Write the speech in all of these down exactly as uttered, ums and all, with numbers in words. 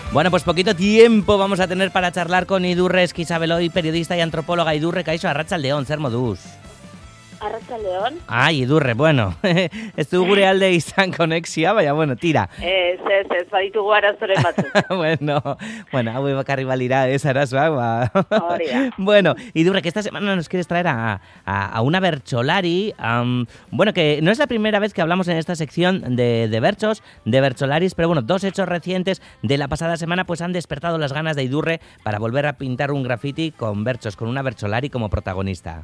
Bueno, pues poquito tiempo vamos a tener para charlar con Idurre Esquisabeloy, periodista y antropóloga. Idurre, kaixo, arratsaldeon, zer moduz? Arratsaldeon. Ai, Idurre, bueno, ez du gure alde izan konexioa, baina, bueno, tira. Ez, ez, ez, baditugu arazoren batzuk. bueno, bueno, hau bakarri balira, ez arazoa, ba. Hori da. Bueno, Idurre, que esta semana nos quieres traer a, a, a una bercholari, um, bueno, que no es la primera vez que hablamos en esta sección de, de berchos, de bercholaris, pero bueno, dos hechos recientes de la pasada semana pues han despertado las ganas de Idurre para volver a pintar un graffiti con berchos, con una bercholari como protagonista.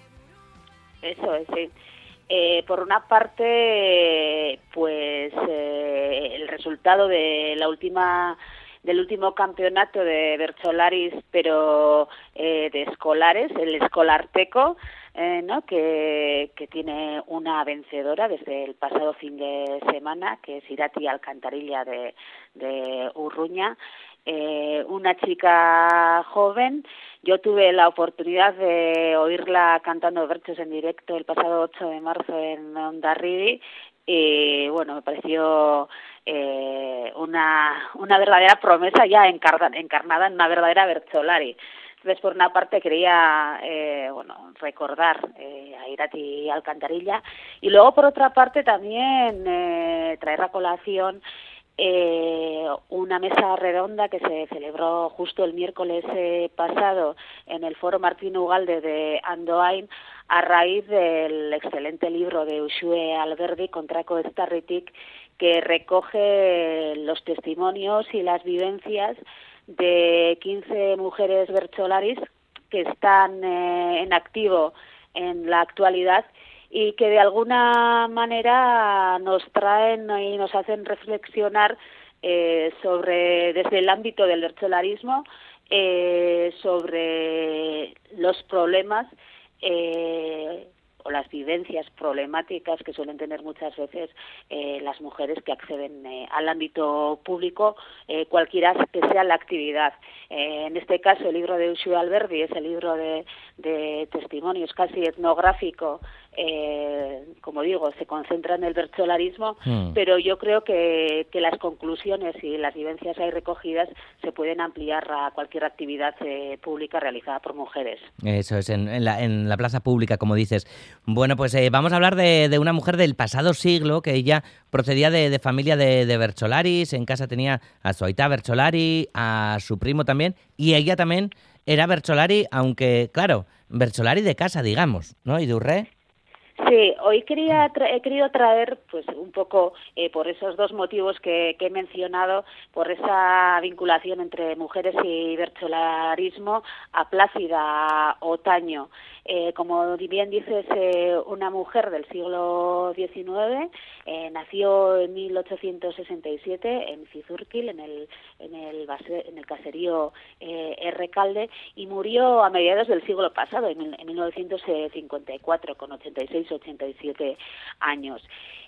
Eso es, sí. Eh, por una parte, pues eh, el resultado de la última del último campeonato de bercholaris, pero eh, de escolares, el Escolarteco, eh, ¿no? que, que tiene una vencedora desde el pasado fin de semana, que es Irati Alcantarilla de, de Urruña. Eh, una chica joven. Yo tuve la oportunidad de oírla cantando berchos en directo el pasado ocho de marzo en Hondarribia y bueno, me pareció eh, una, una verdadera promesa ya encarna, encarnada en una verdadera bercholari. Entonces, por una parte quería eh, bueno, recordar eh, a Irati Alcantarilla y luego por otra parte también eh, traer a colación Eh, una mesa redonda que se celebró justo el miércoles eh, pasado en el Foro Martín Ugalde de Andoain a raíz del excelente libro de Uxue Alberdi, Kontrako Eztarritik, que recoge los testimonios y las vivencias de quince mujeres bercholaris que están eh, en activo en la actualidad y que de alguna manera nos traen y nos hacen reflexionar eh, sobre, desde el ámbito del bercholarismo, eh, sobre los problemas eh, o las vivencias problemáticas que suelen tener muchas veces eh, las mujeres que acceden eh, al ámbito público, eh, cualquiera que sea la actividad. Eh, en este caso, el libro de Uxue Alberdi es el libro de, de testimonios casi etnográfico, eh, como digo, se concentra en el bercholarismo, mm. pero yo creo que, que las conclusiones y las vivencias ahí recogidas se pueden ampliar a cualquier actividad eh, pública realizada por mujeres. Eso es, en, en, la, en la plaza pública, como dices. Bueno, pues eh, vamos a hablar de, de una mujer del pasado siglo, que ella procedía de, de familia de, de bercholaris, en casa tenía a su aita bercholari, a su primo también, y ella también era bercholari, aunque, claro, bercholari de casa, digamos, ¿no, Idurre? Sí, hoy quería tra- he querido traer, pues un poco eh, por esos dos motivos que, que he mencionado, por esa vinculación entre mujeres y bercholarismo, a Plácida Otaño. Eh, como bien dices, eh, una mujer del siglo diecinueve, eh, nació en mil ochocientos sesenta y siete en Cizurquil, en el en el, base, en el caserío eh, Errecalde, y murió a mediados del siglo pasado, en, en mil novecientos cincuenta y cuatro, con ochenta y seis ochenta y siete años.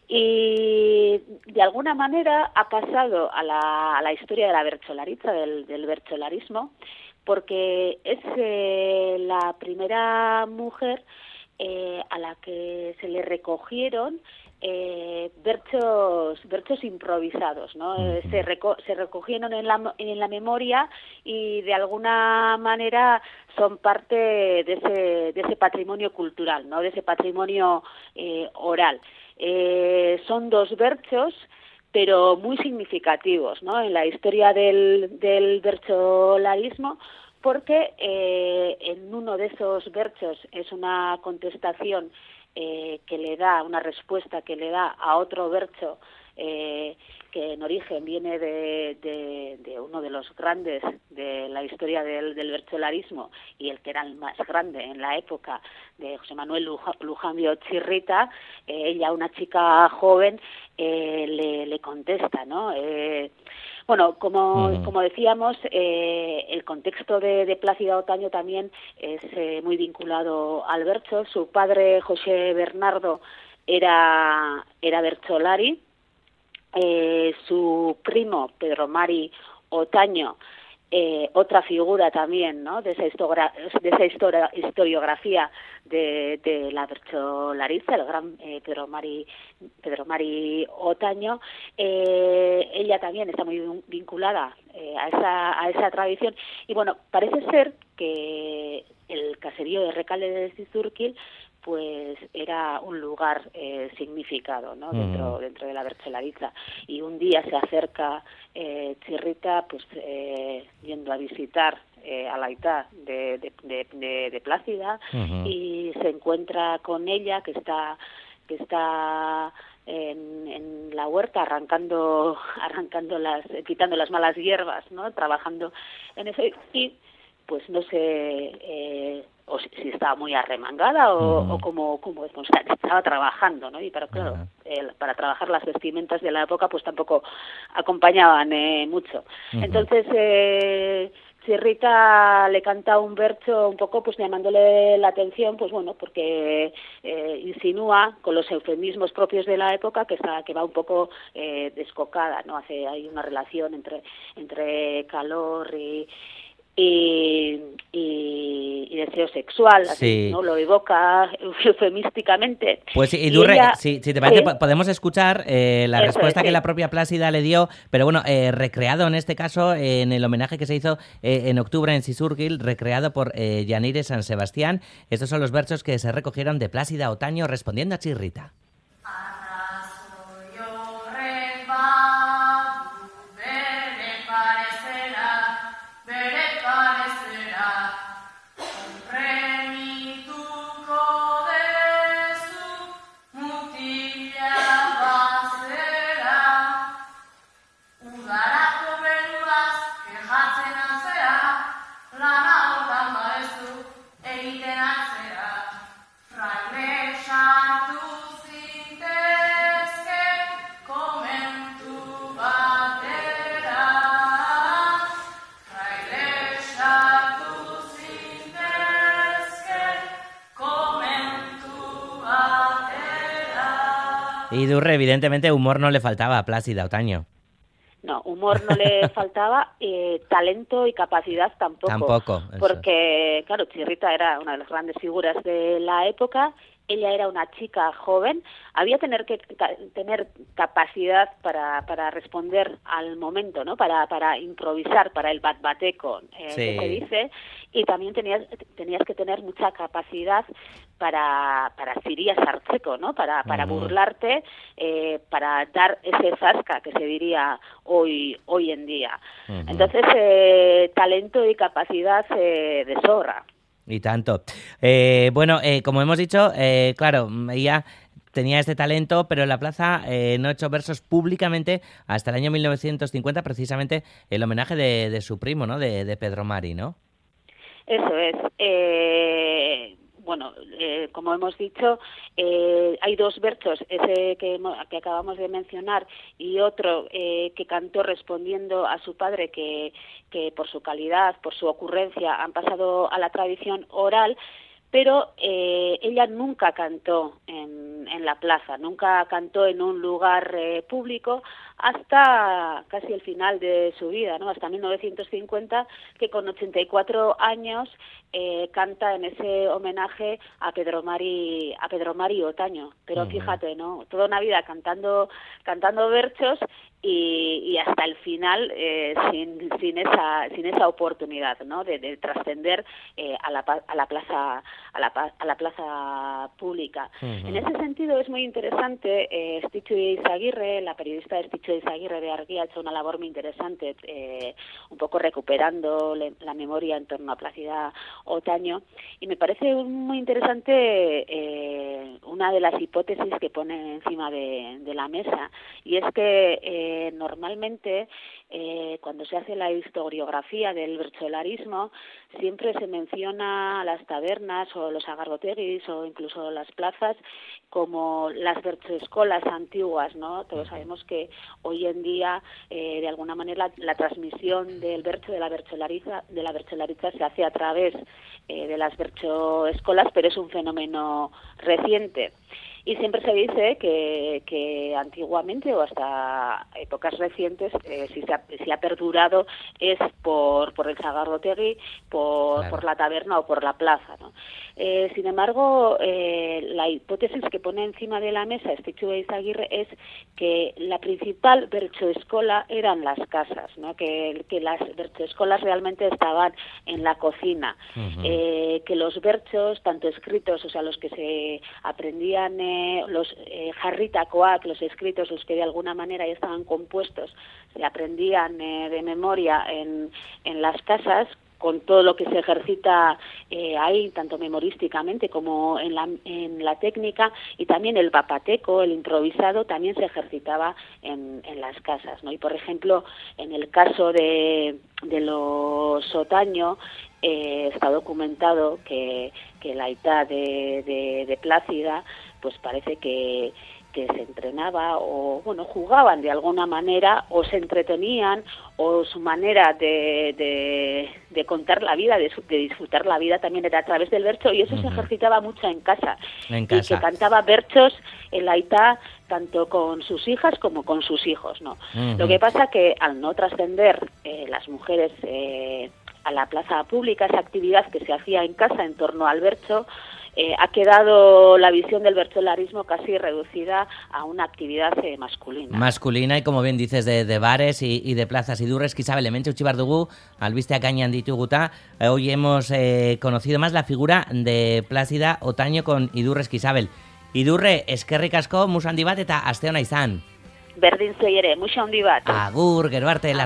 Y de alguna manera ha pasado a la, a la historia de la bercholaritza, del, del bercholarismo, porque es eh, la primera mujer eh, a la que se le recogieron eh, berchos, berchos improvisados, ¿no? Eh, se, reco se recogieron en la, en la memoria y de alguna manera son parte de ese, de ese patrimonio cultural, ¿no? De ese patrimonio eh, oral. Eh, son dos berchos, pero muy significativos, ¿no? En la historia del, del bercholarismo, porque eh, en uno de esos berchos es una contestación eh, que le da, una respuesta que le da a otro bercho eh, que en origen viene de, de, de uno de los grandes de la historia del, del bercholarismo y el que era el más grande en la época, de José Manuel Lujambio Chirrita. Eh, ella, una chica joven, eh, le, le contesta, ¿no? Eh, bueno, como, uh-huh. como decíamos, eh, el contexto de, de Plácida Otaño también es eh, muy vinculado al bercho. Su padre, José Bernardo, era, era bercholari. Eh, su primo, Pedro Mari Otaño, eh, otra figura también, ¿no?, de esa, historia, de esa historia, historiografía de, de la bercholariza, el gran eh, Pedro Mari, Pedro Mari Otaño. Eh, ella también está muy vinculada eh, a, esa, a esa tradición, y bueno, parece ser que el caserío de Recalde de Cizurquil pues era un lugar eh, significado, ¿no?, dentro, Mm. dentro de la bercholariza. Y un día se acerca eh, Chirrita, pues eh, yendo a visitar eh, a la Aitá de, de, de, de, de Plácida, Uh-huh. y se encuentra con ella, que está que está en, en la huerta arrancando arrancando las quitando las malas hierbas, ¿no?, trabajando en eso, y pues no sé eh, o si, si estaba muy arremangada o, Uh-huh. o como, como o sea, estaba trabajando, ¿no? Y para, claro, Uh-huh. eh, para trabajar las vestimentas de la época pues tampoco acompañaban eh, mucho. Uh-huh. Entonces eh, Chirrita le canta un verso un poco pues llamándole la atención, pues bueno, porque eh, insinúa con los eufemismos propios de la época que está que va un poco eh, descocada, ¿no? Hace hay una relación entre entre calor y Y, y, y deseo sexual, así, Sí. ¿no? Lo evoca eufemísticamente. Pues y Idurre, ella, si, si te parece, sí, po- podemos escuchar eh, la eso respuesta es, que sí. la propia Plácida le dio, pero bueno, eh, recreado en este caso eh, en el homenaje que se hizo eh, en octubre en Cizurquil, recreado por eh, Yanire San Sebastián. Estos son los versos que se recogieron de Plácida Otaño respondiendo a Chirrita. Idurre, evidentemente humor no le faltaba a Plácida Otaño. No, humor no le faltaba, eh, talento y capacidad tampoco. Tampoco, eso. Porque, claro, Chirrita era una de las grandes figuras de la época, ella era una chica joven, había tener que ca tener capacidad para, para responder al momento, ¿no? Para, para improvisar, para el batbateco eh, Sí. que se dice, y también tenías, tenías que tener mucha capacidad para, para Siria Sarcheco, ¿no? Para, para Uh-huh. burlarte, eh, para dar ese zasca que se diría hoy, hoy en día. Uh-huh. Entonces, eh, talento y capacidad eh, de sobra. Y tanto. Eh, bueno, eh, como hemos dicho, eh, claro, ella tenía este talento, pero en la plaza eh, no ha hecho versos públicamente hasta el año mil novecientos cincuenta, precisamente el homenaje de, de su primo, ¿no? De, de Pedro Mari, ¿no? Eso es. Eh, bueno, eh, como hemos dicho, eh, hay dos versos, ese que, que acabamos de mencionar y otro eh, que cantó respondiendo a su padre, que, que por su calidad, por su ocurrencia, han pasado a la tradición oral, pero eh, ella nunca cantó en, en la plaza, nunca cantó en un lugar eh, público hasta casi el final de su vida, ¿no? Hasta mil novecientos cincuenta, que con ochenta y cuatro años eh, canta en ese homenaje a Pedro Mari, a Pedro Mari Otaño. Pero uh-huh. fíjate, ¿no? Toda una vida cantando, cantando versos y, y hasta el final eh, sin, sin esa, sin esa oportunidad, ¿no? De, de trascender eh, a la, a la plaza, a la, a la plaza pública. Uh-huh. En ese sentido es muy interesante. Eh, Esticho Izaguirre, la periodista Esticho Izaguirre de Argui, ha hecho una labor muy interesante, eh, un poco recuperando le, la memoria en torno a Plácida Otaño, y me parece muy interesante eh, una de las hipótesis que pone encima de, de la mesa, y es que eh, normalmente eh, cuando se hace la historiografía del bercholarismo siempre se menciona las tabernas o los agarroteguis o incluso las plazas como las berchoescolas antiguas, ¿no? Todos sabemos que hoy en día eh, de alguna manera la, la transmisión del bercho de la bercholariza de la bercholariza se hace a través eh, de las berchoescolas, pero es un fenómeno reciente. Y siempre se dice que, que antiguamente o hasta épocas recientes, eh, si, se ha, si ha perdurado es por, por el Sagardotegui, por, claro. por la taberna o por la plaza, ¿no? Eh, sin embargo, eh, la hipótesis que pone encima de la mesa Estitxu Eizaguirre es que la principal bertsoescola eran las casas, ¿no? que, que las bertsoescolas realmente estaban en la cocina, uh-huh. eh, que los bertsos, tanto escritos, o sea, los que se aprendían, eh, los eh, jarritakoak, los escritos, los que de alguna manera ya estaban compuestos, se aprendían eh, de memoria en, en las casas, con todo lo que se ejercita eh, ahí, tanto memorísticamente como en la, en la técnica, y también el papateco, el improvisado, también se ejercitaba en, en las casas, ¿no? Y, por ejemplo, en el caso de, de los Otaño, eh, está documentado que, que la aitá de, de, de Plácida, pues parece que que se entrenaba o, bueno, jugaban de alguna manera o se entretenían o su manera de, de, de contar la vida, de, de disfrutar la vida también era a través del bercho y eso uh-huh. se ejercitaba mucho en casa. En casa. Y que cantaba berchos en la aitá tanto con sus hijas como con sus hijos, ¿no? Uh-huh. Lo que pasa que al no trascender eh, las mujeres eh, a la plaza pública, esa actividad que se hacía en casa en torno al bercho, Eh, ha quedado la visión del bertsolarismo casi reducida a una actividad eh, masculina. Masculina y, como bien dices, de, de bares y, y de plazas. Idurrezki Isabel, hementxe utzi behar dugu, albisteak gainean dituguta. Hoy hemos eh, conocido más la figura de Plácida Otaño con Idurrezki Isabel. Idurre, eskerrik asko, musu handi bat eta aste ona izan. Berdin zuei ere, musu handi bat. Agur, gero arte.